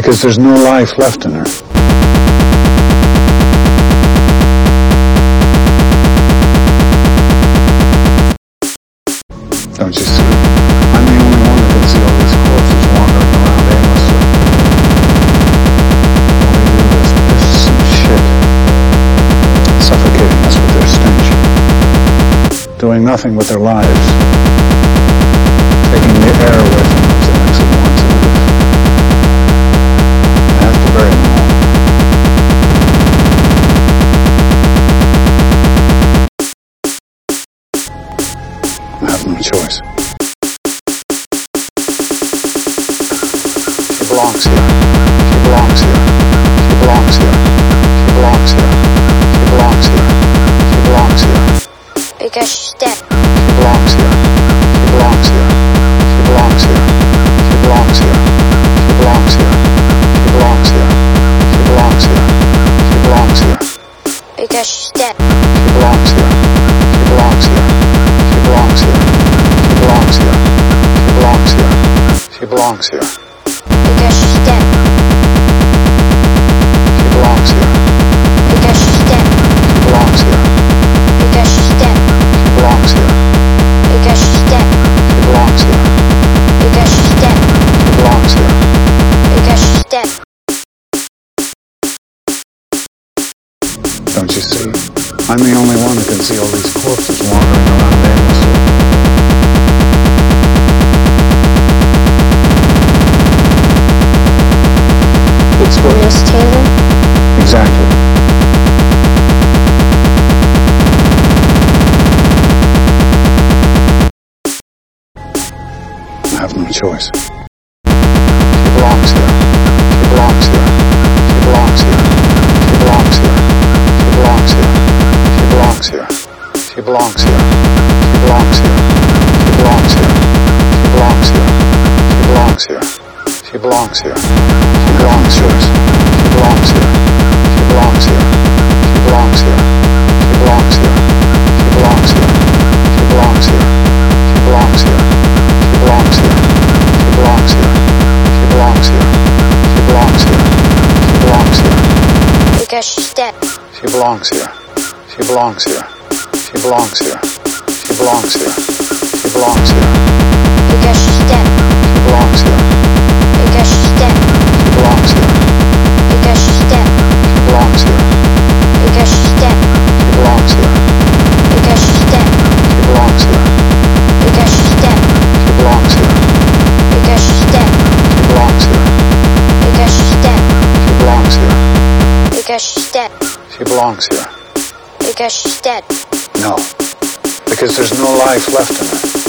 Because there's no life left in her. Don't you see? I'm the only one that can see all these corpses wandering around aimlessly. All they do is piss and shit, suffocating us with their stench, doing nothing with their lives, taking the air away from those that makes it want to live. I have to bury them all. I have no choice. She belongs here. She belongs here. She belongs here. She belongs here. She belongs here. She belongs here. Because she's dead. She belongs here. She belongs here. She belongs here. She belongs here. She belongs here. She belongs here. She belongs here. She belongs here. Because she's dead. She belongs here. She belongs here. She belongs here. She belongs here. She belongs here. She belongs here. Because she's dead. She belongs here. Because she's dead. She belongs here. Because she's dead. She belongs here. Because she's dead. She belongs here. Because she's dead. She belongs here. Because she's dead. Don't you see? I'm the only one that can see all these corpses wandering around aimlessly. It's for Miss Taylor? exactly. I have no choice. She belongs here. She belongs here. She belongs here. She belongs here. She belongs here. She belongs here. She belongs here. She belongs here. She belongs here. She belongs here. She belongs here. She belongs here. She belongs yours. She belongs here. She belongs here. She belongs here. She belongs here. She belongs here. She belongs here. She belongs here. She belongs here. She belongs here. She belongs here. She belongs here. She belongs here. Because she's dead. She belongs here. She belongs here. She belongs here. She belongs here. She belongs here. Because she's dead. She belongs here. Because she's dead. She belongs here. Because she's dead. She belongs here. Because she's dead. She belongs here. Because she's dead. She belongs here. Because she's dead. She belongs here. Because she's dead. She belongs here. Because she's dead. She belongs here. Because she's dead. She belongs here. Because she's dead. No. Because there's no life left in her.